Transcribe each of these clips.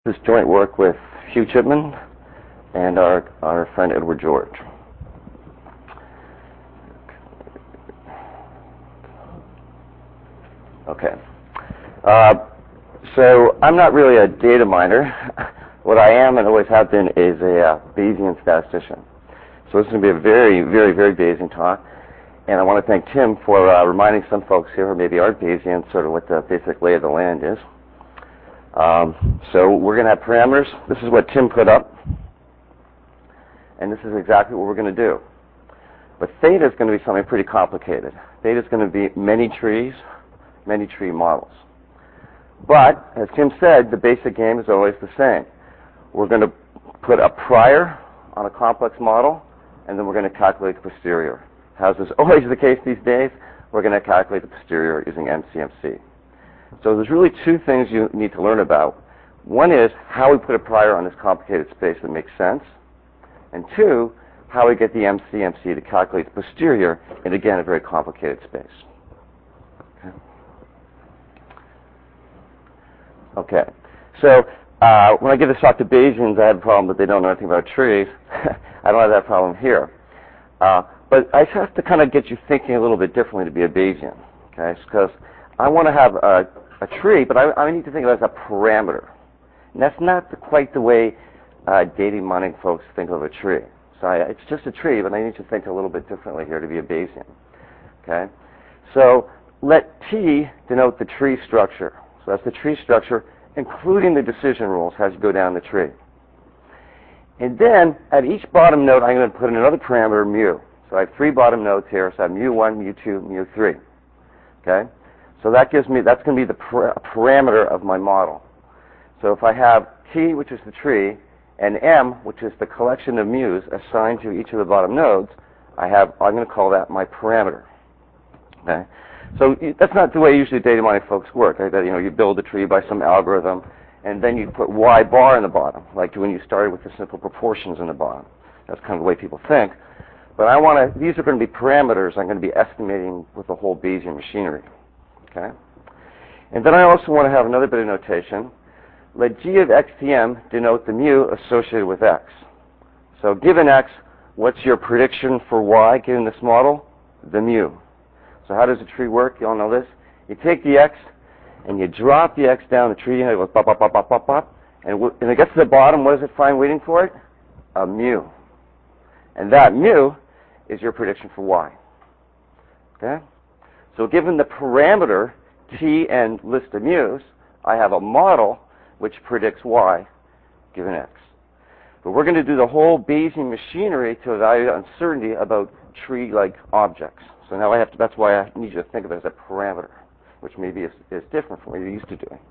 This is joint work with Hugh Chipman and our friend Edward George. Okay. So I'm not really a data miner. What I am and always have been is a Bayesian statistician. So this is going to be a very, very, very Bayesian talk. And I want to thank Tim for reminding some folks here who maybe aren't Bayesian sort of what the basic lay of the land is. So we're going to have parameters. This is what Tim put up. And this is exactly what we're going to do. But theta is going to be something pretty complicated. Theta is going to be many trees, many tree models. But, as Tim said, the basic game is always the same. We're going to put a prior on a complex model, and then we're going to calculate the posterior. As is always the case these days, we're going to calculate the posterior using MCMC. So there's really two things you need to learn about. One is how we put a prior on this complicated space that makes sense. And two, how we get the MCMC to calculate the posterior in, again, a very complicated space. Okay. So when I give this talk to Bayesians, I have a problem that they don't know anything about trees. I don't have that problem here. But I have to kind of get you thinking a little bit differently to be a Bayesian. Okay? Because I want to have a tree, but I need to think of it as a parameter. And that's not quite the way data mining folks think of a tree. So it's just a tree, but I need to think a little bit differently here to be a Bayesian. Okay? So let T denote the tree structure. So that's the tree structure, including the decision rules as you go down the tree. And then, at each bottom node, I'm going to put in another parameter, mu. So I have three bottom nodes here. So I have mu1, mu2, mu3. Okay? So that gives me, that's going to be the parameter of my model. So if I have T, which is the tree, and M, which is the collection of mu's assigned to each of the bottom nodes, I'm going to call that my parameter. Okay? So that's not the way usually data mining folks work. Right? You build a tree by some algorithm, and then you put y bar in the bottom, like when you started with the simple proportions in the bottom. That's kind of the way people think. But these are going to be parameters I'm going to be estimating with the whole Bayesian machinery. Okay? And then I also want to have another bit of notation. Let G of xtm denote the mu associated with x. So given x, what's your prediction for y given this model? The mu. So how does a tree work? You all know this. You take the x, and you drop the x down the tree, and it goes pop, pop, pop, pop, pop, pop. And when it gets to the bottom, what does it find waiting for it? A mu. And that mu is your prediction for y. Okay? So given the parameter t and list of mu's, I have a model which predicts y given x. But we're going to do the whole Bayesian machinery to evaluate uncertainty about tree-like objects. So now that's why I need you to think of it as a parameter, which maybe is different from what you're used to doing.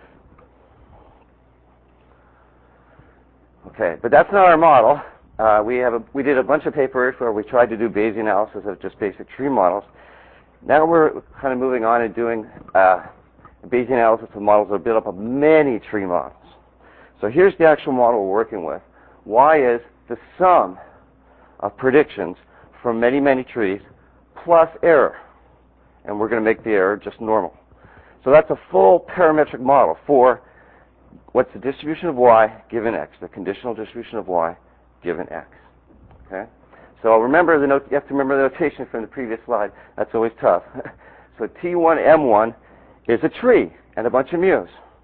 Okay, but that's not our model. We did a bunch of papers where we tried to do Bayesian analysis of just basic tree models. Now we're kind of moving on and doing Bayesian analysis of models that are built up of many tree models. So here's the actual model we're working with. Y is the sum of predictions from many, many trees plus error. And we're going to make the error just normal. So that's a full parametric model for what's the distribution of y given x, the conditional distribution of y given x. Okay? So remember you have to remember the notation from the previous slide. That's always tough. So T1, M1 is a tree and a bunch of mu's.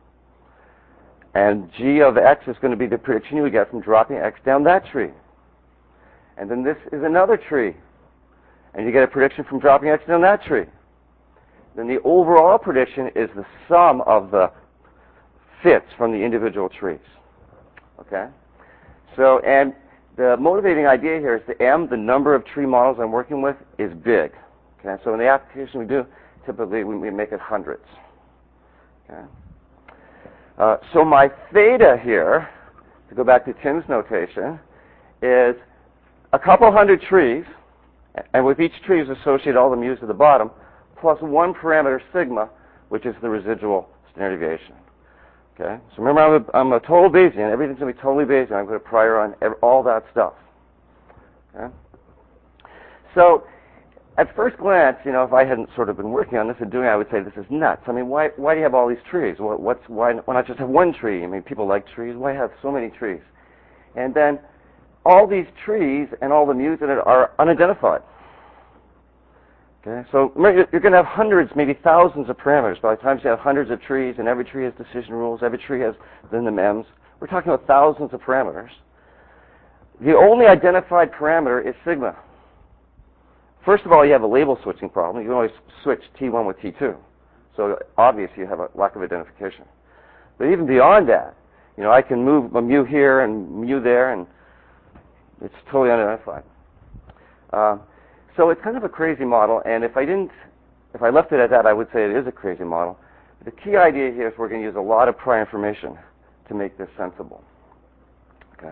And G of x is going to be the prediction you get from dropping x down that tree. And then this is another tree. And you get a prediction from dropping x down that tree. Then the overall prediction is the sum of the fits from the individual trees. Okay? So, and the motivating idea here is the M, the number of tree models I'm working with, is big. Okay? So in the application we do, typically we make it hundreds. Okay? So my theta here, to go back to Tim's notation, is a couple hundred trees, and with each tree is associated all the mu's at the bottom, plus one parameter sigma, which is the residual standard deviation. Okay? So remember, I'm a total Bayesian. Everything's going to be totally Bayesian. I'm going to prior on all that stuff. Okay? So at first glance, if I hadn't sort of been working on this and doing it, I would say this is nuts. I mean, why do you have all these trees? Why not just have one tree? I mean, people like trees. Why have so many trees? And then all these trees and all the muse in it are unidentified. Okay, so remember, you're going to have hundreds, maybe thousands of parameters. By the time you have hundreds of trees, and every tree has decision rules, every tree has then the mems, we're talking about thousands of parameters. The only identified parameter is sigma. First of all, you have a label switching problem. You can always switch T1 with T2. So obviously you have a lack of identification. But even beyond that, I can move a mu here and mu there, and it's totally unidentified. So it's kind of a crazy model, and if I left it at that, I would say it is a crazy model. The key idea here is we're going to use a lot of prior information to make this sensible. Okay.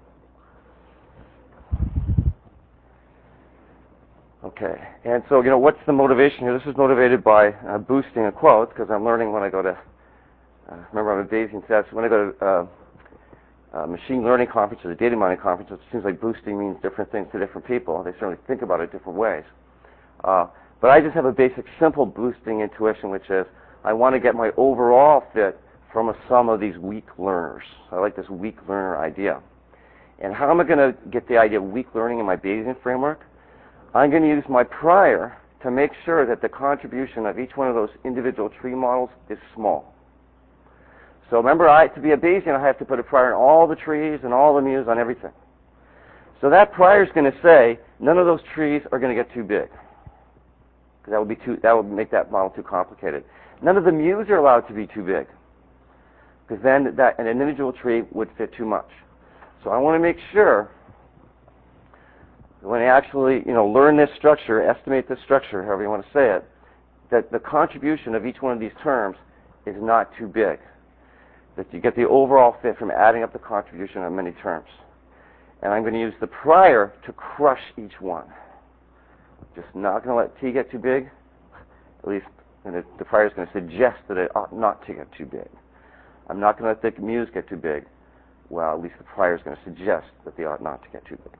Okay, and so, what's the motivation here? This is motivated by boosting a quote, because I'm learning when I go to, remember I'm a Bayesian stats, when I go to machine learning conferences or data mining conferences, it seems like boosting means different things to different people. They certainly think about it different ways. But I just have a basic simple boosting intuition, which is I want to get my overall fit from a sum of these weak learners. I like this weak learner idea. And how am I going to get the idea of weak learning in my Bayesian framework? I'm going to use my prior to make sure that the contribution of each one of those individual tree models is small. So remember, to be a Bayesian, I have to put a prior in all the trees and all the muse on everything. So that prior is going to say none of those trees are going to get too big, because that would make that model too complicated. None of the muse are allowed to be too big, because then an individual tree would fit too much. So I want to make sure when I actually, learn this structure, estimate this structure, however you want to say it, that the contribution of each one of these terms is not too big. That you get the overall fit from adding up the contribution of many terms. And I'm going to use the prior to crush each one. Just not going to let T get too big. At least the prior is going to suggest that it ought not to get too big. I'm not going to let the muse get too big. Well, at least the prior is going to suggest that they ought not to get too big.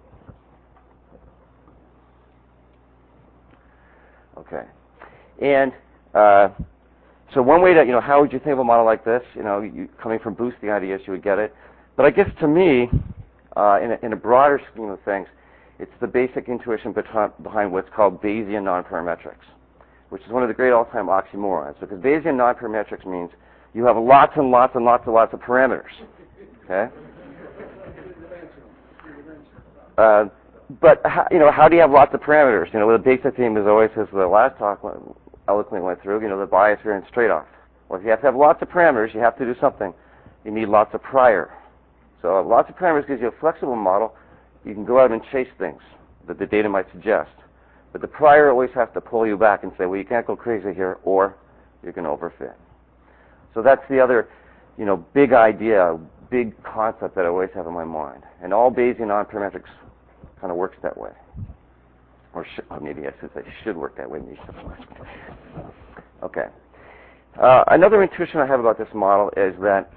Okay. And so one way to, how would you think of a model like this? Coming from boosting ideas, you would get it. But I guess to me, in a broader scheme of things, it's the basic intuition behind what's called Bayesian nonparametrics, which is one of the great all-time oxymorons. Because Bayesian nonparametrics means you have lots and lots and lots and lots of parameters. Okay? But how do you have lots of parameters? The basic theme is always, as the last talk eloquently went through, the bias variance trade-off. Well, if you have to have lots of parameters, you have to do something. You need lots of prior. So lots of parameters gives you a flexible model. You can go out and chase things that the data might suggest. But the prior always has to pull you back and say, well, you can't go crazy here, or you're going to overfit. So that's the other, big idea, big concept that I always have in my mind. And all Bayesian nonparametrics kind of works that way. Or maybe I should say should work that way. Okay. Another intuition I have about this model is that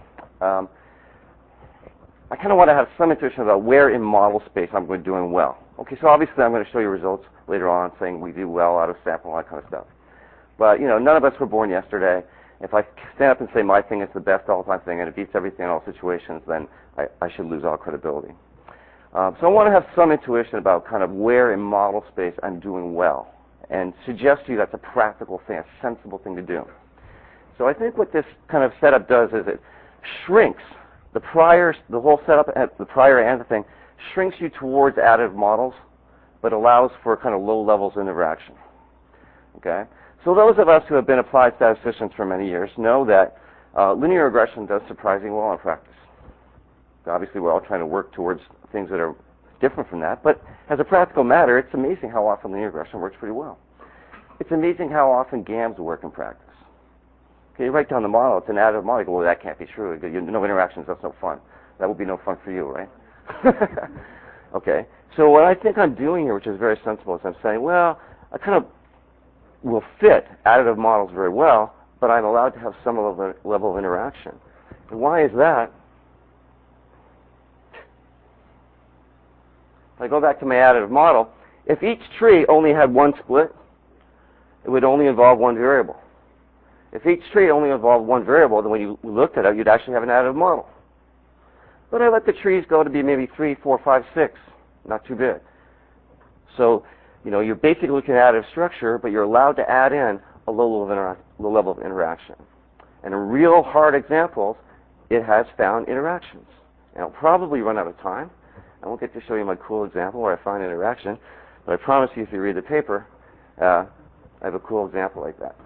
I kind of want to have some intuition about where in model space I'm doing well. Okay, so obviously I'm going to show you results later on saying we do well out of sample and all that kind of stuff. But, none of us were born yesterday. If I stand up and say my thing is the best all-time thing and it beats everything in all situations, then I should lose all credibility. So I want to have some intuition about kind of where in model space I'm doing well and suggest to you that's a practical thing, a sensible thing to do. So I think what this kind of setup does is it shrinks the prior, the whole setup, the prior and the thing, shrinks you towards additive models, but allows for kind of low levels of interaction. Okay? So those of us who have been applied statisticians for many years know that linear regression does surprisingly well in practice. Obviously, we're all trying to work towards things that are different from that, but as a practical matter, it's amazing how often linear regression works pretty well. It's amazing how often GAMs work in practice. Okay, you write down the model, it's an additive model, you go, well, that can't be true. No interactions, that's no fun. That would be no fun for you, right? Okay, so what I think I'm doing here, which is very sensible, is I'm saying, well, I kind of will fit additive models very well, but I'm allowed to have some level of interaction. And why is that? If I go back to my additive model, If each tree only had one split, it would only involve one variable. If each tree only involved one variable, then when you looked at it, you'd actually have an additive model. But I let the trees go to be maybe 3, 4, 5, 6, not too big. So, you're basically looking at additive structure, but you're allowed to add in a low level of interaction. And in real hard examples, it has found interactions. And I'll probably run out of time. I won't get to show you my cool example where I find interaction, but I promise you if you read the paper, I have a cool example like that.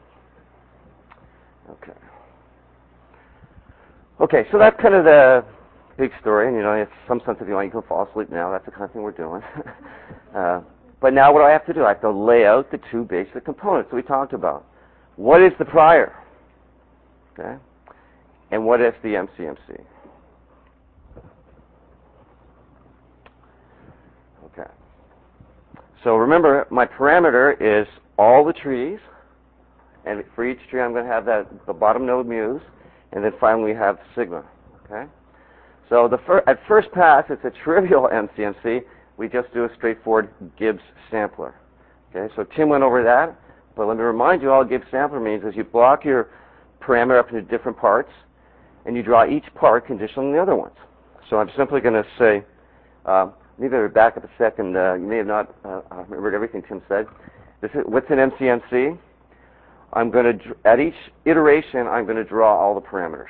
Okay, so that's kind of the big story. And, in some sense, if you want, you can fall asleep now. That's the kind of thing we're doing. But now what do I have to do? I have to lay out the two basic components that we talked about. What is the prior? Okay? And what is the MCMC? Okay. So remember, my parameter is all the trees. And for each tree, I'm going to have the bottom node muse. And then finally, we have sigma. Okay? So at first pass, it's a trivial MCMC. We just do a straightforward Gibbs sampler. Okay? So Tim went over that. But let me remind you, all a Gibbs sampler means is you block your parameter up into different parts, and you draw each part conditional on the other ones. So I'm simply going to say, maybe better back up a second. You may have not remembered everything Tim said. What's an MCMC? At each iteration, I'm going to draw all the parameters.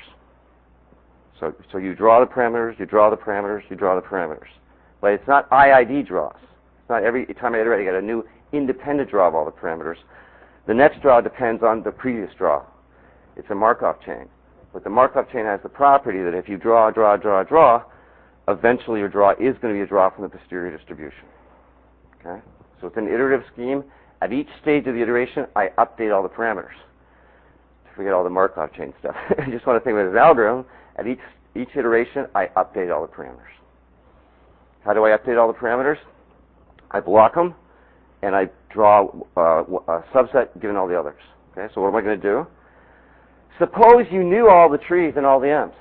So you draw the parameters, you draw the parameters, you draw the parameters. But it's not IID draws. It's not every time I iterate, I get a new independent draw of all the parameters. The next draw depends on the previous draw. It's a Markov chain. But the Markov chain has the property that if you draw, eventually your draw is going to be a draw from the posterior distribution. Okay? So it's an iterative scheme. At each stage of the iteration, I update all the parameters. Forget all the Markov chain stuff. I just want to think of it as algorithm. At each iteration, I update all the parameters. How do I update all the parameters? I block them, and I draw a subset given all the others. Okay, so what am I going to do? Suppose you knew all the trees and all the M's.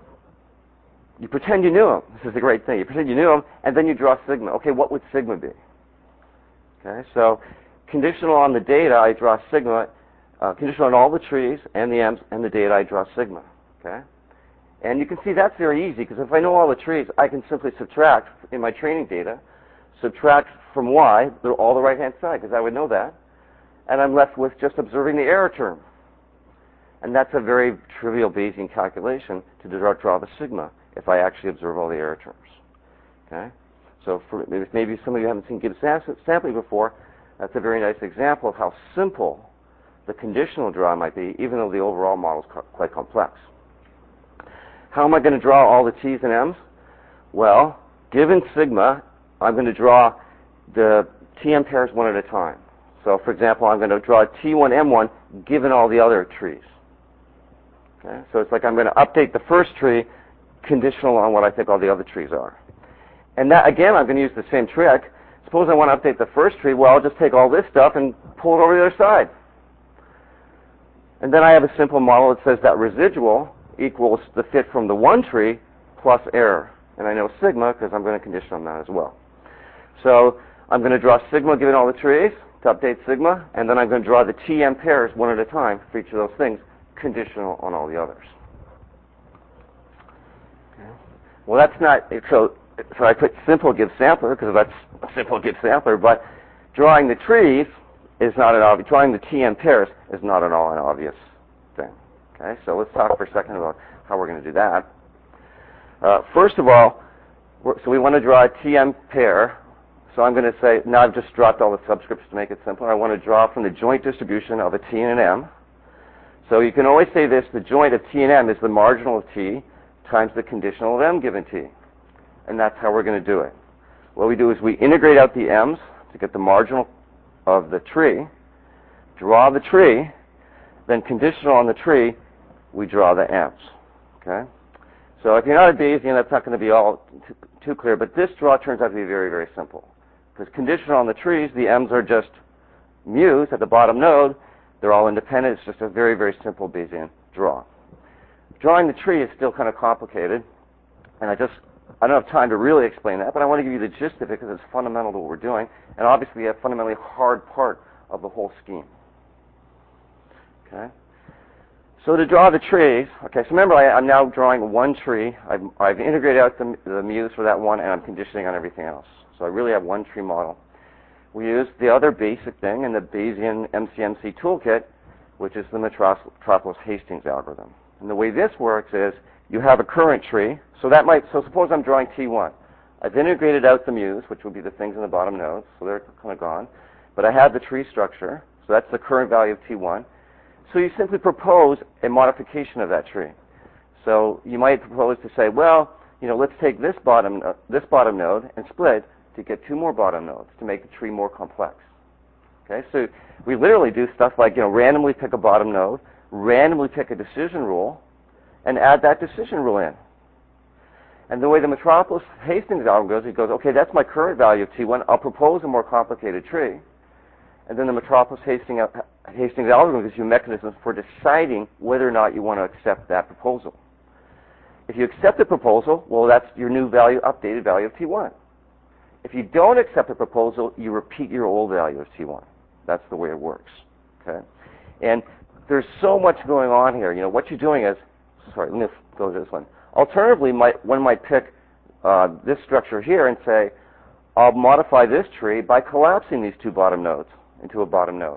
You pretend you knew them. This is a great thing. You pretend you knew them, and then you draw sigma. Okay, what would sigma be? Okay, so conditional on the data, I draw sigma. Conditional on all the trees and the M's and the data, I draw sigma. Okay, and you can see that's very easy because if I know all the trees, I can simply subtract in my training data, subtract from Y, they're all the right-hand side because I would know that, and I'm left with just observing the error term. And that's a very trivial Bayesian calculation to draw the sigma if I actually observe all the error terms. Okay, so maybe some of you haven't seen Gibbs sampling before. That's a very nice example of how simple the conditional draw might be, even though the overall model is quite complex. How am I going to draw all the T's and M's? Well, given sigma, I'm going to draw the TM pairs one at a time. So, for example, I'm going to draw T1, M1 given all the other trees. Okay? So it's like I'm going to update the first tree conditional on what I think all the other trees are. And that, again, I'm going to use the same trick. Suppose I want to update the first tree. Well, I'll just take all this stuff and pull it over the other side. And then I have a simple model that says that residual equals the fit from the one tree plus error. And I know sigma because I'm going to condition on that as well. So I'm going to draw sigma given all the trees to update sigma, and then I'm going to draw the TM pairs one at a time for each of those things, conditional on all the others. Okay. Well, that's not, so I put simple Gibbs sampler because that's a simple Gibbs sampler, but drawing the trees is not an obvious, drawing the TM pairs is not at all an obvious thing. Okay, so let's talk for a second about how we're going to do that. First of all, so we want to draw a TM pair. So I'm going to say, now I've just dropped all the subscripts to make it simpler. I want to draw from the joint distribution of a T and an M. So you can always say this, the joint of T and M is the marginal of T times the conditional of M given T. And that's how we're going to do it. What we do is we integrate out the M's to get the marginal of the tree, draw the tree, then conditional on the tree, we draw the M's. Okay? So if you're not a Bayesian, that's not going to be all too clear, but this draw turns out to be very, very simple. Because conditional on the trees, the M's are just mu's at the bottom node. They're all independent. It's just a very, very simple Bayesian draw. Drawing the tree is still kind of complicated, and I just I don't have time to really explain that, but I want to give you the gist of it because it's fundamental to what we're doing, and obviously a fundamentally hard part of the whole scheme. Okay? So to draw the trees, okay, so remember I'm now drawing one tree. I've integrated out the muse for that one, and I'm conditioning on everything else. So I really have one tree model. We use the other basic thing in the Bayesian MCMC toolkit, which is the Metropolis-Hastings algorithm. And the way this works is you have a current tree. So suppose I'm drawing T1. I've integrated out the muse, which would be the things in the bottom nodes, so they're kind of gone. But I have the tree structure, so that's the current value of T1. So you simply propose a modification of that tree. So you might propose to say, well, let's take this bottom node and split to get two more bottom nodes to make the tree more complex. Okay, so we literally do stuff like randomly pick a bottom node, randomly pick a decision rule, and add that decision rule in. And the way the Metropolis-Hastings algorithm goes, it goes, okay, that's my current value of T1. I'll propose a more complicated tree. And then the Metropolis-Hastings algorithm gives you mechanisms for deciding whether or not you want to accept that proposal. If you accept the proposal, well, that's your new value, updated value of T1. If you don't accept the proposal, you repeat your old value of T1. That's the way it works. Okay? And there's so much going on here. What you're doing is, let me go to this one. Alternatively, one might pick this structure here and say, I'll modify this tree by collapsing these two bottom nodes into a bottom node.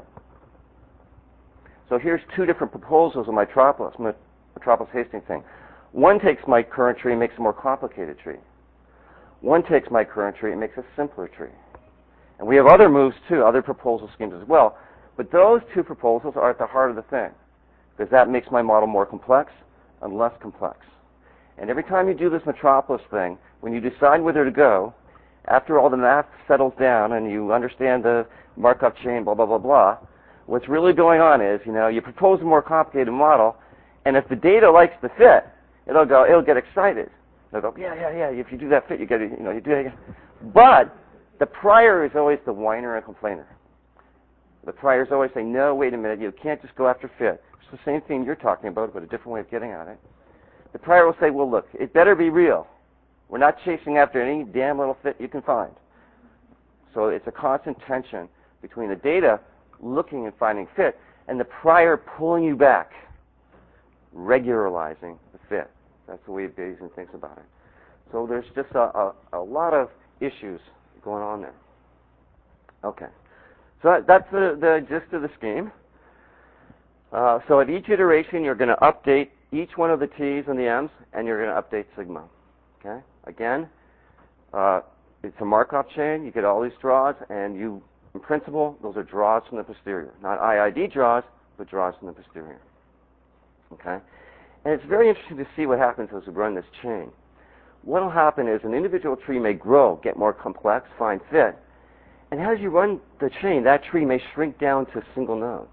So here's two different proposals of Metropolis-Hastings thing. One takes my current tree and makes a more complicated tree. One takes my current tree and makes a simpler tree. And we have other moves too, other proposal schemes as well. But those two proposals are at the heart of the thing, because that makes my model more complex and less complex. And every time you do this Metropolis thing, when you decide whether to go, after all the math settles down and you understand the Markov chain, blah, blah, blah, blah, what's really going on is, you propose a more complicated model, and if the data likes the fit, it'll get excited. It'll go, yeah, if you do that fit, you get it, you do it. But the prior is always the whiner and complainer. The prior is always saying, no, wait a minute, you can't just go after fit. It's the same thing you're talking about, but a different way of getting at it. The prior will say, well, look, it better be real. We're not chasing after any damn little fit you can find. So it's a constant tension between the data looking and finding fit and the prior pulling you back, regularizing the fit. That's the way Bayesian thinks about it. So there's just a lot of issues going on there. Okay. So that's the gist of the scheme. So at each iteration, you're going to update each one of the T's and the M's, and you're going to update sigma. Okay? Again, it's a Markov chain. You get all these draws, and in principle, those are draws from the posterior. Not IID draws, but draws from the posterior. Okay? And it's very interesting to see what happens as we run this chain. What will happen is an individual tree may grow, get more complex, find fit, and as you run the chain, that tree may shrink down to a single node.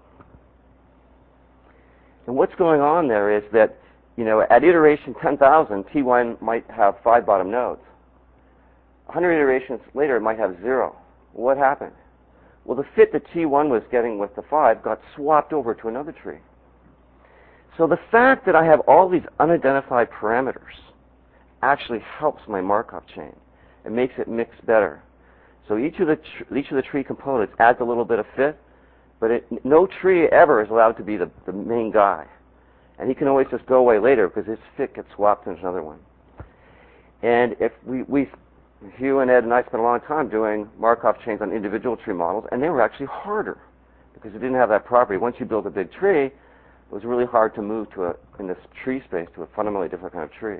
And what's going on there is that, at iteration 10,000, T1 might have 5 bottom nodes. 100 iterations later, it might have 0. What happened? Well, the fit that T1 was getting with the 5 got swapped over to another tree. So the fact that I have all these unidentified parameters actually helps my Markov chain. It makes it mix better. So each of the tree components adds a little bit of fit, but no tree ever is allowed to be the main guy. And he can always just go away later because his fit gets swapped into another one. And if Hugh and Ed and I spent a long time doing Markov chains on individual tree models, and they were actually harder because it didn't have that property. Once you built a big tree, it was really hard to move in this tree space to a fundamentally different kind of tree.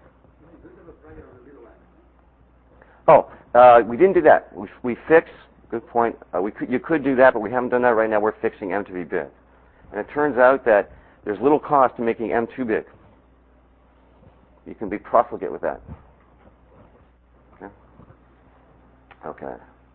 We didn't do that. We fixed. Good point. You could do that, but we haven't done that right now. We're fixing M to be big, and it turns out that there's little cost to making M too big. You can be profligate with that. Okay.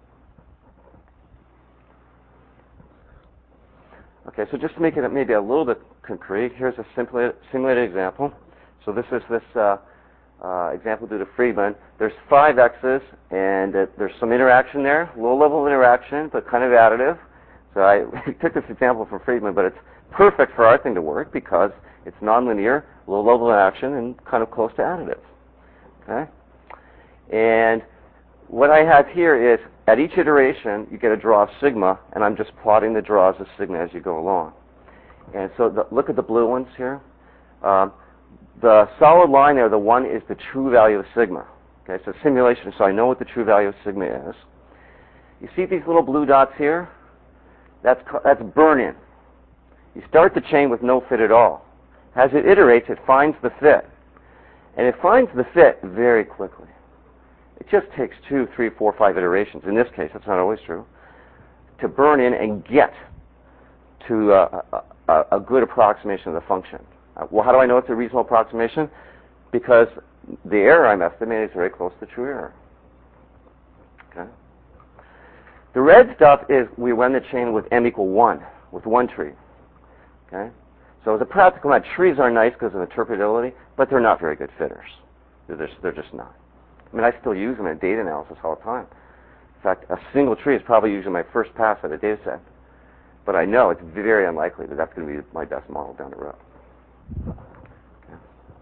Okay. So just to make it maybe a little bit concrete, here's a simulated example. So this is this example due to Friedman. There's 5 X's, and there's some interaction there, low-level interaction, but kind of additive. So I took this example from Friedman, but it's perfect for our thing to work because it's nonlinear, low-level interaction, and kind of close to additive. Okay? And what I have here is, at each iteration, you get a draw of sigma, and I'm just plotting the draws of sigma as you go along. And so look at the blue ones here. The solid line there, the 1 is the true value of sigma. Okay, so simulation, so I know what the true value of sigma is. You see these little blue dots here? That's burn-in. You start the chain with no fit at all. As it iterates, it finds the fit. And it finds the fit very quickly. It just takes 2, 3, 4, 5 iterations. In this case, that's not always true, to burn in and get to a good approximation of the function. Well, how do I know it's a reasonable approximation? Because the error I'm estimating is very close to true error. Okay. The red stuff is we run the chain with m equal 1, with one tree. Okay. So as a practical matter, trees are nice because of interpretability, but they're not very good fitters. They're just not. I mean, I still use them in data analysis all the time. In fact, a single tree is probably usually my first pass at a data set. But I know it's very unlikely that that's going to be my best model down the road. Okay.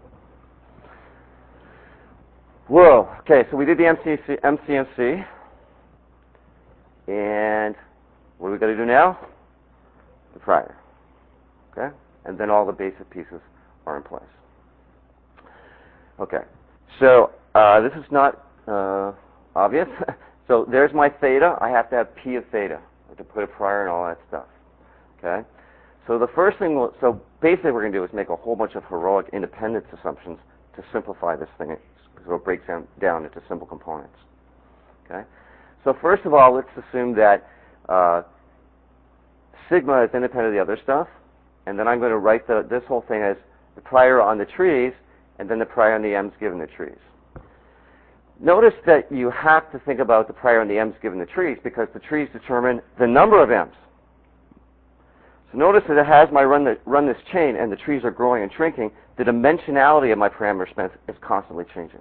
Whoa. Okay, so we did the MCMC. And what do we got to do now? The prior. Okay? And then all the basic pieces are in place. Okay. So this is not obvious. So there's my theta. I have to have P of theta. I have to put a prior and all that stuff. Okay? So the first thing, so basically what we're going to do is make a whole bunch of heroic independence assumptions to simplify this thing, so it breaks down into simple components. Okay? So first of all, let's assume that sigma is independent of the other stuff, and then I'm going to write this whole thing as the prior on the trees, and then the prior on the m's given the trees. Notice that you have to think about the prior on the m's given the trees, because the trees determine the number of m's. So notice that as I run this chain, and the trees are growing and shrinking, the dimensionality of my parameter space is constantly changing.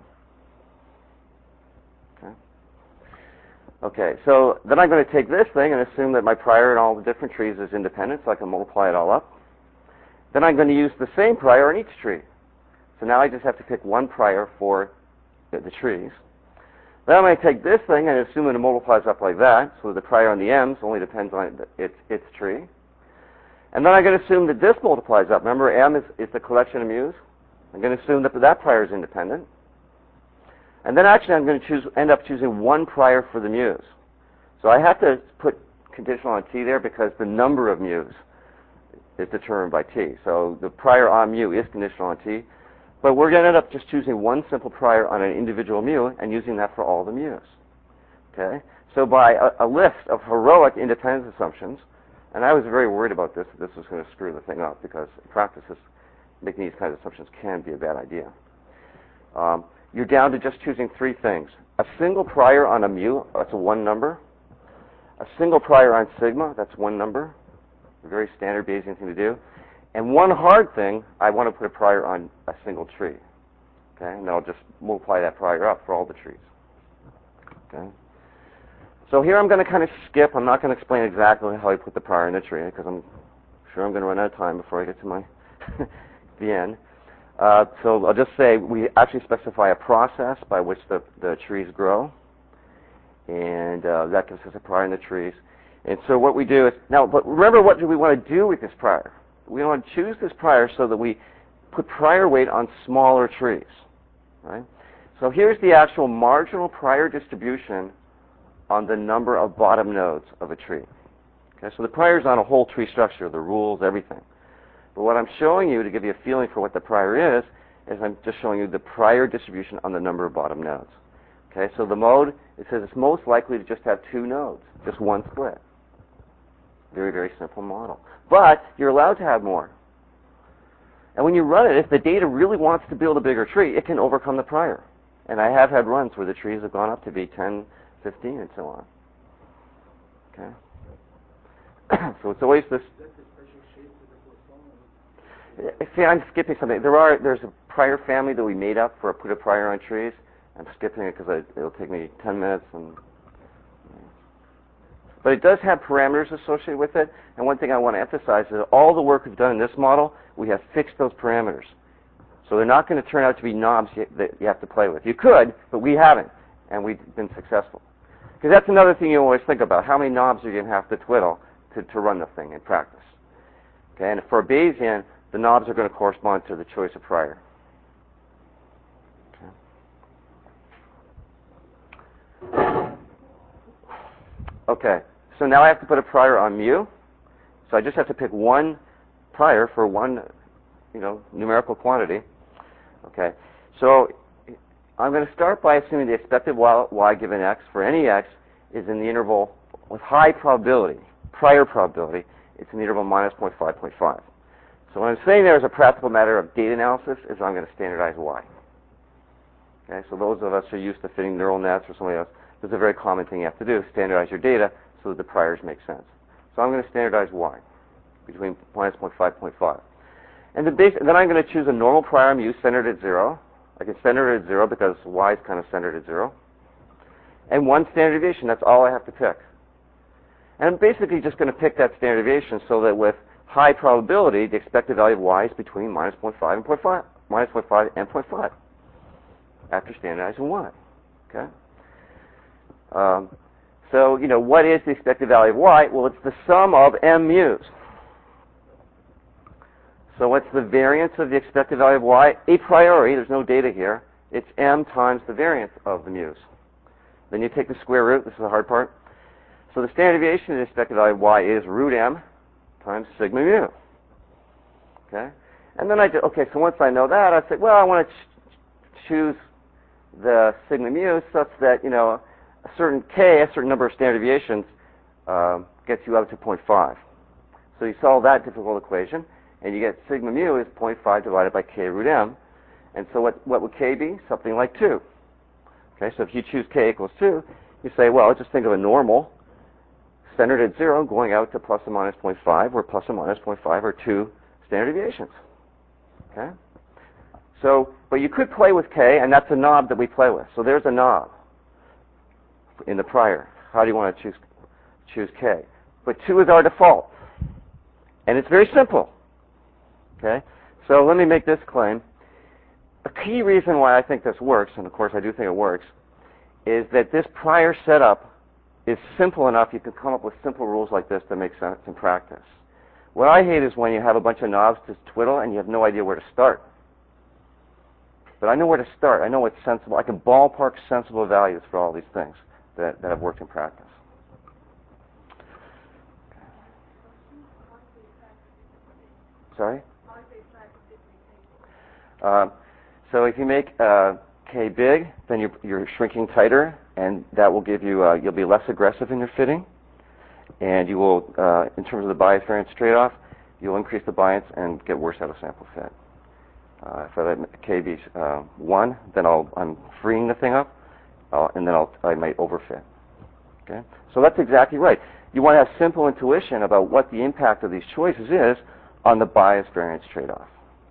Okay, so then I'm going to take this thing and assume that my prior in all the different trees is independent, so I can multiply it all up. Then I'm going to use the same prior in each tree. So now I just have to pick one prior for the trees. Then I'm going to take this thing and assume that it multiplies up like that, so the prior on the m's only depends on its tree. And then I'm going to assume that this multiplies up. Remember, m is the collection of mu's. I'm going to assume that that prior is independent. And then actually I'm going to end up choosing one prior for the mu's. So I have to put conditional on t there because the number of mu's is determined by t. So the prior on mu is conditional on t. But we're going to end up just choosing one simple prior on an individual mu and using that for all the mu's. Okay? So by a list of heroic independence assumptions, and I was very worried about this was going to screw the thing up because in practice making these kinds of assumptions can be a bad idea. You're down to just choosing three things. A single prior on a mu, that's a one number. A single prior on sigma, that's one number. A very standard Bayesian thing to do. And one hard thing, I want to put a prior on a single tree. Okay, and then I'll just multiply that prior up for all the trees. Okay. So here I'm going to kind of skip. I'm not going to explain exactly how I put the prior in the tree because I'm sure I'm going to run out of time before I get to my the end. So I'll just say we actually specify a process by which the trees grow, and that gives us a prior in the trees. And so what we do is, now, but remember, what do we want to do with this prior? We want to choose this prior so that we put prior weight on smaller trees, right? So here's the actual marginal prior distribution on the number of bottom nodes of a tree. Okay, so the prior is on a whole tree structure, the rules, everything. But what I'm showing you to give you a feeling for what the prior is I'm just showing you the prior distribution on the number of bottom nodes. Okay, so the mode, it says it's most likely to just have two nodes, just one split. Very, very simple model. But you're allowed to have more. And when you run it, if the data really wants to build a bigger tree, it can overcome the prior. And I have had runs where the trees have gone up to be 10, 15, and so on. Okay? So it's always this. See, I'm skipping something. There's a prior family that we made up for put a prior on trees. I'm skipping it because it'll take me 10 minutes. But it does have parameters associated with it. And one thing I want to emphasize is that all the work we've done in this model, we have fixed those parameters. So they're not going to turn out to be knobs that you have to play with. You could, but we haven't. and we've been successful. Because that's another thing you always think about. How many knobs are you going to have to twiddle to run the thing in practice? Okay, and for a Bayesian, the knobs are going to correspond to the choice of prior. Okay, so now I have to put a prior on mu. So I just have to pick one prior for one, numerical quantity. Okay, so I'm going to start by assuming the expected y given x for any x is in the interval with high probability, prior probability. It's in the interval minus 0.5, 0.5. So what I'm saying there as a practical matter of data analysis is I'm going to standardize y. Okay, so those of us who are used to fitting neural nets or something else, this is a very common thing you have to do, standardize your data so that the priors make sense. So I'm going to standardize y between minus 0.5, 0.5. And then I'm going to choose a normal prior mu centered at 0. I can center it at 0 because y is kind of centered at 0. And one standard deviation, that's all I have to pick. And I'm basically just going to pick that standard deviation so that with high probability, the expected value of y is between minus 0.5 and 0.5, minus 0.5 and 0.5 after standardizing y. Okay? So, what is the expected value of y? Well, it's the sum of m mu's. So what's the variance of the expected value of y? A priori, there's no data here. It's m times the variance of the mu's. Then you take the square root. This is the hard part. So the standard deviation of the expected value of y is root m times sigma mu. Okay? And then so once I know that, I say, well, I want to choose the sigma mu such that, a certain k, a certain number of standard deviations, gets you up to 0.5. So you solve that difficult equation, and you get sigma mu is 0.5 divided by k root m. And so what would k be? Something like 2. Okay, so if you choose k equals 2, you say, well, just think of a normal centered at 0 going out to plus or minus 0.5, where plus or minus 0.5 are 2 standard deviations. Okay? So, but you could play with k, and that's a knob that we play with. So there's a knob in the prior. How do you want to choose k? But 2 is our default. And it's very simple. Okay? So let me make this claim. A key reason why I think this works, and of course I do think it works, is that this prior setup is simple enough you can come up with simple rules like this that make sense in practice. What I hate is when you have a bunch of knobs to twiddle and you have no idea where to start. But I know where to start. I know what's sensible. I can ballpark sensible values for all these things that have worked in practice. Sorry? So if you make k big, then you're shrinking tighter, and that will give you, you'll be less aggressive in your fitting, and you will, in terms of the bias variance trade-off, you'll increase the bias and get worse out of sample fit. If I let k be 1, then I'm freeing the thing up, and then I might overfit. Okay, so that's exactly right. You want to have simple intuition about what the impact of these choices is on the bias variance trade-off.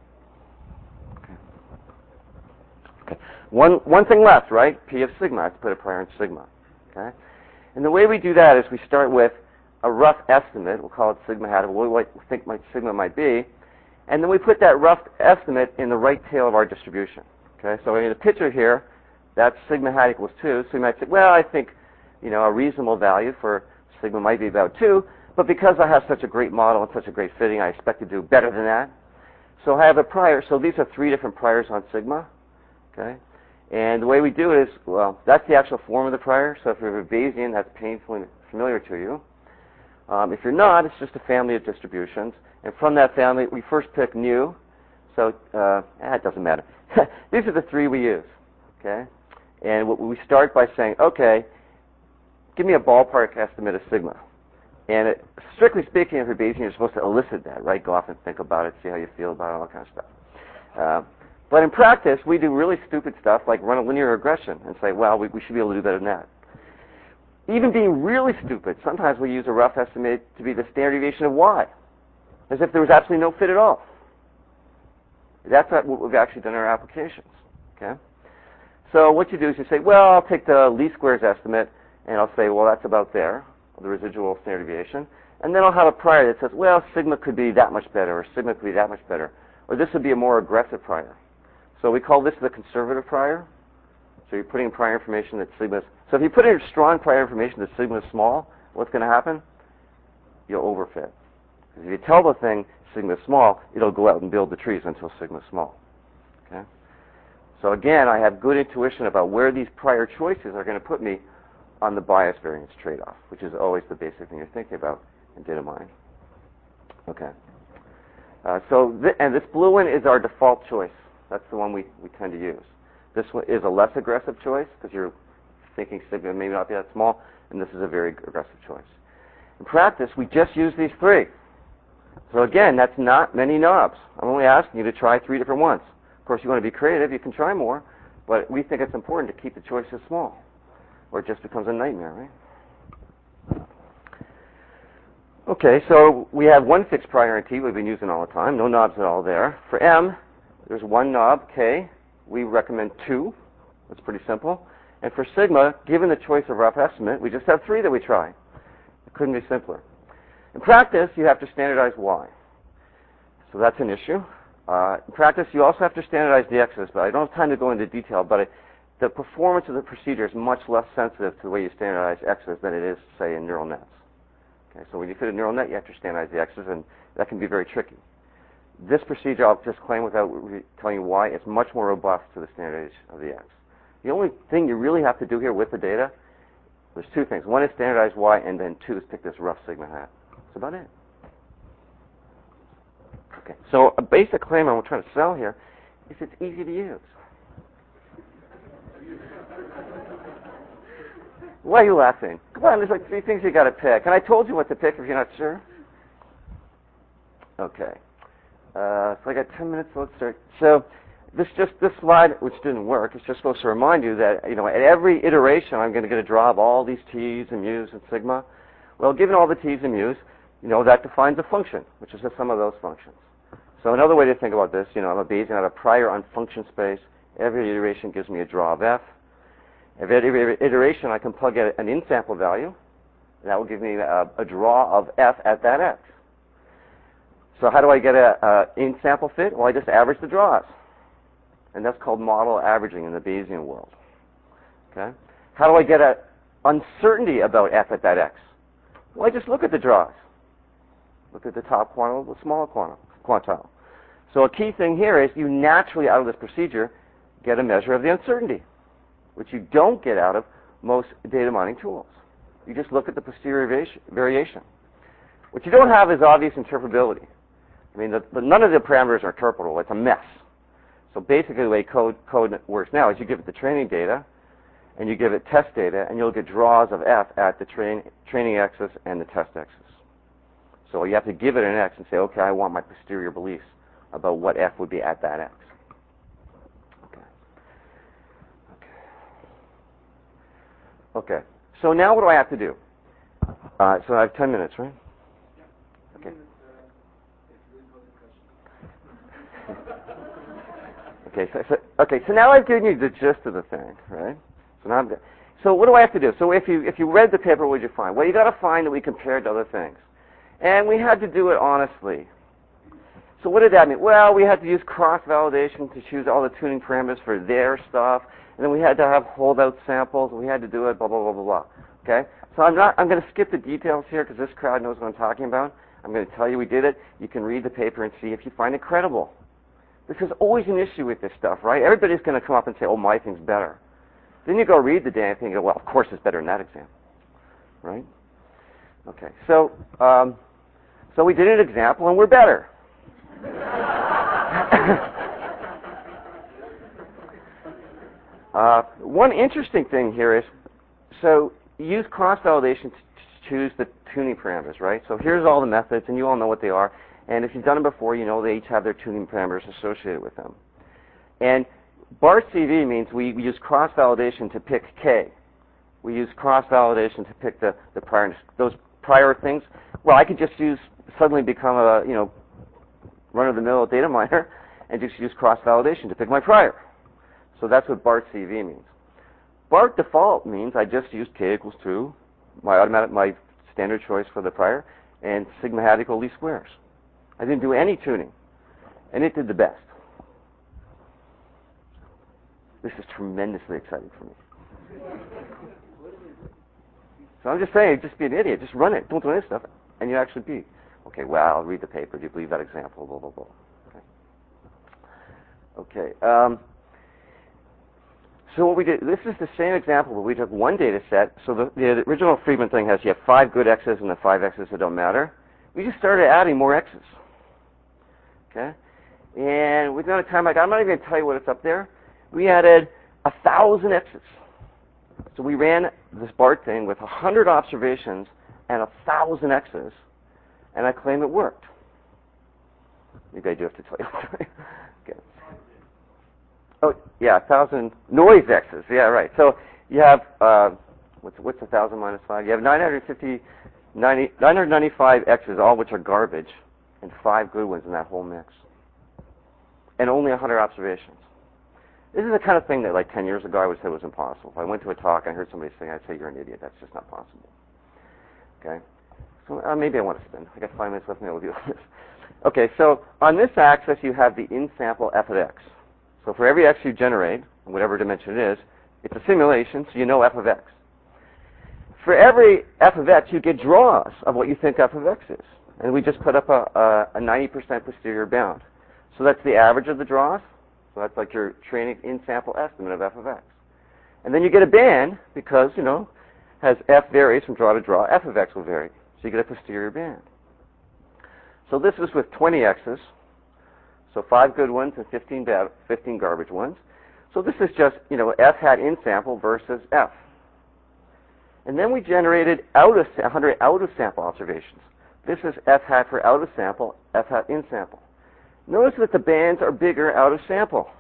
Okay. One thing left, right? P of sigma. I have to put a prior in sigma. Okay? And the way we do that is we start with a rough estimate. We'll call it sigma hat of what we think sigma might be. And then we put that rough estimate in the right tail of our distribution. Okay? So in the picture here, that's sigma hat equals 2. So you might say, well, I think a reasonable value for sigma might be about 2. But because I have such a great model and such a great fitting, I expect to do better than that. So I have a prior. So these are 3 different priors on sigma. Okay? And the way we do it is, well, that's the actual form of the prior. So if you're a Bayesian, that's painfully familiar to you. If you're not, it's just a family of distributions. And from that family, we first pick nu. So it doesn't matter. These are the 3 we use. Okay? And we start by saying, okay, give me a ballpark estimate of sigma. And strictly speaking, if you're Bayesian, you're supposed to elicit that, right? Go off and think about it, see how you feel about it, all that kind of stuff. But in practice, we do really stupid stuff like run a linear regression and say, well, we should be able to do better than that. Even being really stupid, sometimes we use a rough estimate to be the standard deviation of y, as if there was absolutely no fit at all. That's not what we've actually done in our applications. Okay? So what you do is you say, well, I'll take the least squares estimate, and I'll say, well, that's about there, the residual standard deviation. And then I'll have a prior that says, well, sigma could be that much better, or sigma could be that much better, or this would be a more aggressive prior. So we call this the conservative prior. So you're putting in prior information that sigma is, so if you put in strong prior information that sigma is small, what's going to happen? You'll overfit. Because if you tell the thing sigma is small, it'll go out and build the trees until sigma is small. Okay? So again, I have good intuition about where these prior choices are going to put me on the bias variance trade-off, which is always the basic thing you're thinking about in data mining. Okay. And this blue one is our default choice. That's the one we tend to use. This one is a less aggressive choice because you're thinking sigma may not be that small, and this is a very aggressive choice. In practice, we just use these three. So again, that's not many knobs. I'm only asking you to try 3 different ones. Of course, you want to be creative, you can try more, but we think it's important to keep the choices small, or it just becomes a nightmare, right? Okay, so we have one fixed prior in T we've been using all the time, no knobs at all there. For M, there's one knob, K. We recommend 2. That's pretty simple. And for sigma, given the choice of rough estimate, we just have 3 that we try. It couldn't be simpler. In practice, you have to standardize Y. So that's an issue. In practice, you also have to standardize the X's, but I don't have time to go into detail, but the performance of the procedure is much less sensitive to the way you standardize X's than it is, say, in neural nets. Okay, so when you fit a neural net, you have to standardize the X's, and that can be very tricky. This procedure, I'll just claim without telling you why, it's much more robust to the standardization of the X. The only thing you really have to do here with the data, there's 2 things. One is standardize Y, and then 2 is pick this rough sigma hat. That's about it. Okay, so a basic claim I'm trying to sell here is it's easy to use. Why are you laughing? Come on, there's like 3 things you got to pick. And I told you what to pick if you're not sure. Okay. So I got 10 minutes, so let's start. So this slide, which didn't work, is just supposed to remind you that, at every iteration, I'm going to get a draw of all these T's and Mu's and sigma. Well, given all the T's and Mu's, that defines a function, which is the sum of those functions. So another way to think about this, I'm a Bayesian out of prior on function space. Every iteration gives me a draw of F. Every iteration, I can plug in an in-sample value, and that will give me a draw of F at that X. So how do I get an in-sample fit? Well, I just average the draws. And that's called model averaging in the Bayesian world. Okay? How do I get an uncertainty about F at that X? Well, I just look at the draws. Look at the top quantile, the smaller quantile. So a key thing here is you naturally, out of this procedure, get a measure of the uncertainty, which you don't get out of most data mining tools. You just look at the posterior variation. What you don't have is obvious interpretability. I mean, none of the parameters are interpretable. It's a mess. So basically the way code works now is you give it the training data, and you give it test data, and you'll get draws of F at the training axis and the test axis. So you have to give it an X and say, okay, I want my posterior beliefs about what F would be at that X. Okay. So now what do I have to do? So I have 10 minutes, right? Okay. So now I've given you the gist of the thing, right? So what do I have to do? So if you read the paper, what did you find? Well, you got to find that we compared to other things, and we had to do it honestly. So what did that mean? Well, we had to use cross-validation to choose all the tuning parameters for their stuff, and then we had to have holdout samples, and we had to do it, blah blah blah blah blah. Okay? So I'm going to skip the details here because this crowd knows what I'm talking about. I'm going to tell you we did it. You can read the paper and see if you find it credible. This is always an issue with this stuff, right? Everybody's going to come up and say, oh, my thing's better. Then you go read the damn thing and go, well, of course it's better than that example, right? Okay, so we did an example, and we're better. One interesting thing here is, so use cross-validation to choose the tuning parameters, right? So here's all the methods, and you all know what they are. And if you've done it before, you know they each have their tuning parameters associated with them. And BART-CV means we use cross-validation to pick K. We use cross-validation to pick the those prior things. Well, I could just suddenly become a run-of-the-mill data miner and just use cross-validation to pick my prior. So that's what BART-CV means. BART default means I just use K equals 2, my standard choice for the prior, and sigma hat equal least squares. I didn't do any tuning, and it did the best. This is tremendously exciting for me. So I'm just saying, just be an idiot. Just run it. Don't do any stuff. And you actually be. Okay, well, I'll read the paper. Do you believe that example? Blah, blah, blah. Okay. So what we did, this is the same example, but we took one data set. So the original Friedman thing has you have 5 good X's and the 5 X's that don't matter. We just started adding more X's. Okay? And with the amount of time I got, I'm not even going to tell you what it's up there. We added 1,000 X's. So we ran this BART thing with 100 observations and 1,000 X's, and I claim it worked. Maybe I do have to tell you. Okay. Oh, yeah, 1,000 noise X's. Yeah, right. So you have, what's 1,000 minus 5? You have 995 X's, all which are garbage, and 5 good ones in that whole mix. And only 100 observations. This is the kind of thing that, like 10 years ago, I would say was impossible. If I went to a talk and I heard somebody saying, I'd say, you're an idiot. That's just not possible. Okay? So maybe I want to spin. I got 5 minutes left, maybe I'll do this. Okay, so on this axis, you have the in-sample f of x. So for every x you generate, whatever dimension it is, it's a simulation, so you know f of x. For every f of x, you get draws of what you think f of x is. And we just put up a 90% posterior bound. So that's the average of the draws. So that's like your training in-sample estimate of f of x. And then you get a band because, as f varies from draw to draw, f of x will vary. So you get a posterior band. So this is with 20 x's. So 5 good ones and 15 garbage ones. So this is just, f hat in-sample versus f. And then we generated 100 out-of-sample observations. This is f hat for out-of-sample, f hat in-sample. Notice that the bands are bigger out-of-sample.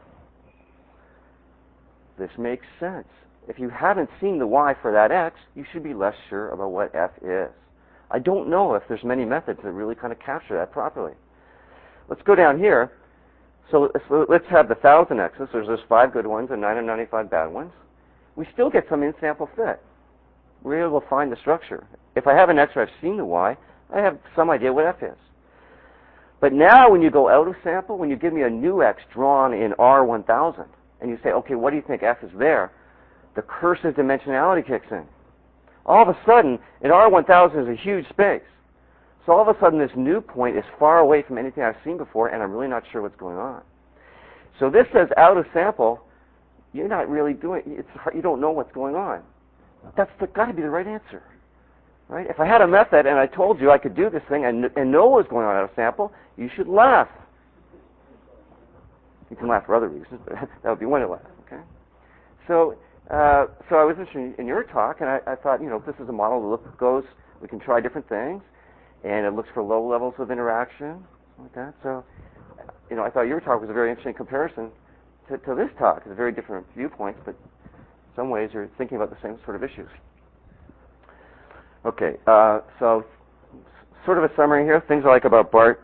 This makes sense. If you haven't seen the y for that x, you should be less sure about what f is. I don't know if there's many methods that really kind of capture that properly. Let's go down here. So let's have the 1,000 x's. There's 5 good ones and 995 bad ones. We still get some in-sample fit. We're able to find the structure. If I have an x where I've seen the y, I have some idea what f is. But now when you go out of sample, when you give me a new x drawn in R1000, and you say, okay, what do you think f is there? The cursive dimensionality kicks in. All of a sudden, in R1000 is a huge space. So all of a sudden, this new point is far away from anything I've seen before, and I'm really not sure what's going on. So this says out of sample, you're not really doing, you don't know what's going on. That's got to be the right answer. Right? If I had a method and I told you I could do this thing and know what was going on out of sample, you should laugh. You can laugh for other reasons, but that would be one to laugh. Okay. So I was listening in your talk, and I thought, if this is a model that we can try different things, and it looks for low levels of interaction, like that. So, I thought your talk was a very interesting comparison to this talk. It's very different viewpoints, but in some ways you're thinking about the same sort of issues. Okay, so sort of a summary here. Things I like about BART.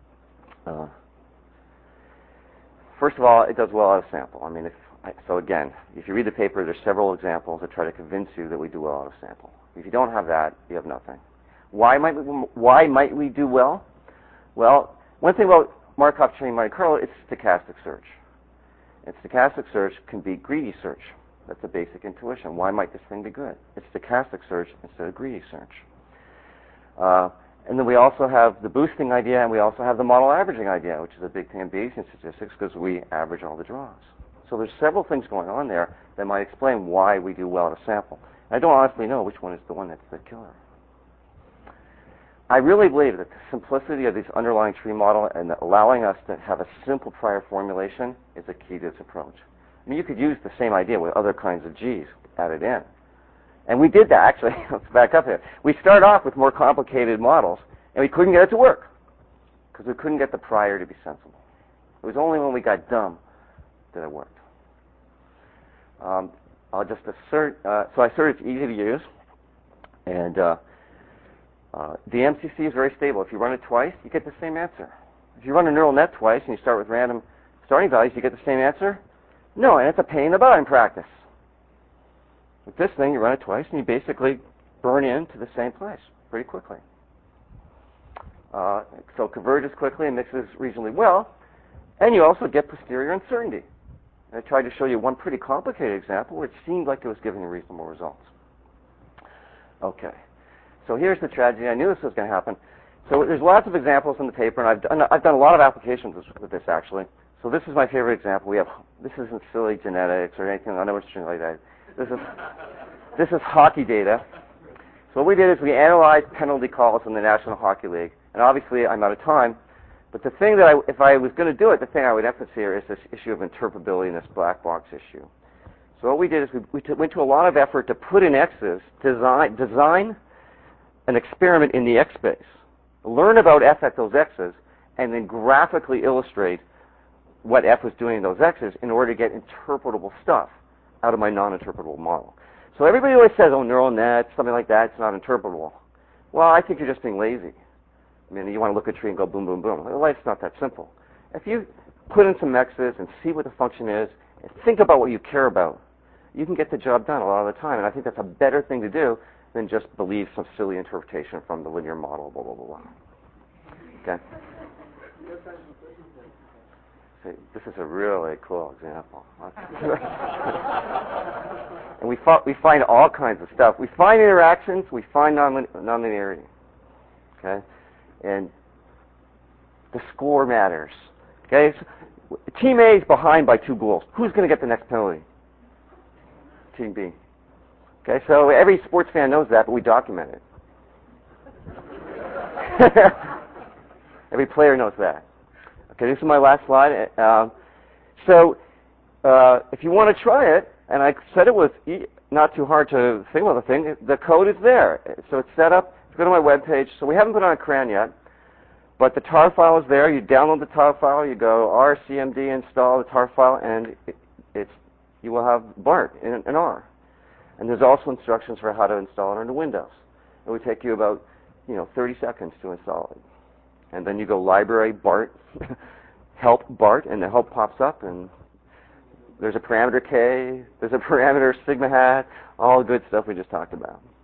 First of all, it does well out of sample. If you read the paper, there's several examples that try to convince you that we do well out of sample. If you don't have that, you have nothing. Why might we do well? Well, one thing about Markov chain Monte Carlo is stochastic search. And stochastic search can be greedy search. That's a basic intuition. Why might this thing be good? It's stochastic search instead of greedy search. And then we also have the boosting idea, and we also have the model averaging idea, which is a big thing in Bayesian statistics because we average all the draws. So there's several things going on there that might explain why we do well at a sample. I don't honestly know which one is the one that's the killer. I really believe that the simplicity of this underlying tree model and allowing us to have a simple prior formulation is a key to this approach. You could use the same idea with other kinds of G's added in. And we did that, actually. Let's back up here. We start off with more complicated models, and we couldn't get it to work because we couldn't get the prior to be sensible. It was only when we got dumb that it worked. I'll just assert, so I assert it's easy to use, and the MCC is very stable. If you run it twice, you get the same answer. If you run a neural net twice and you start with random starting values, you get the same answer? No, and it's a pain in the butt in practice. With this thing, you run it twice, and you basically burn into the same place pretty quickly. So it converges quickly and mixes reasonably well, and you also get posterior uncertainty. And I tried to show you one pretty complicated example where it seemed like it was giving reasonable results. Okay, so here's the tragedy. I knew this was going to happen. So there's lots of examples in the paper, and I've done a lot of applications with this, actually. So this is my favorite example. This isn't silly genetics or anything. I know it's like that. This is hockey data. So what we did is we analyzed penalty calls in the National Hockey League. And obviously, I'm out of time. But the thing that if I was going to do it, the thing I would emphasize here is this issue of interpretability and this black box issue. So what we did is we went to a lot of effort to put in X's, design an experiment in the X space, learn about F at those X's, and then graphically illustrate what F was doing in those X's in order to get interpretable stuff out of my non-interpretable model. So everybody always says, oh, neural nets, something like that, it's not interpretable. Well, I think you're just being lazy. I mean, you want to look at a tree and go boom, boom, boom. Well, life's not that simple. If you put in some X's and see what the function is, and think about what you care about, you can get the job done a lot of the time. And I think that's a better thing to do than just believe some silly interpretation from the linear model, blah, blah, blah, blah. Okay? See, this is a really cool example. And we find all kinds of stuff. We find interactions. We find nonlinearity. Okay? And the score matters. Okay? So, Team A is behind by 2 goals. Who's going to get the next penalty? Team B. Okay? So every sports fan knows that, but we document it. Every player knows that. Okay, this is my last slide. If you want to try it, and I said it was not too hard to think about the thing, the code is there. So it's set up. If you go to my webpage, so we haven't put on a CRAN yet, but the tar file is there. You download the tar file, you go rcmd, install the tar file, and you will have BART in R. And there's also instructions for how to install it into Windows. It would take you about 30 seconds to install it. And then you go library BART, help BART, and the help pops up, and there's a parameter K, there's a parameter sigma hat, all the good stuff we just talked about.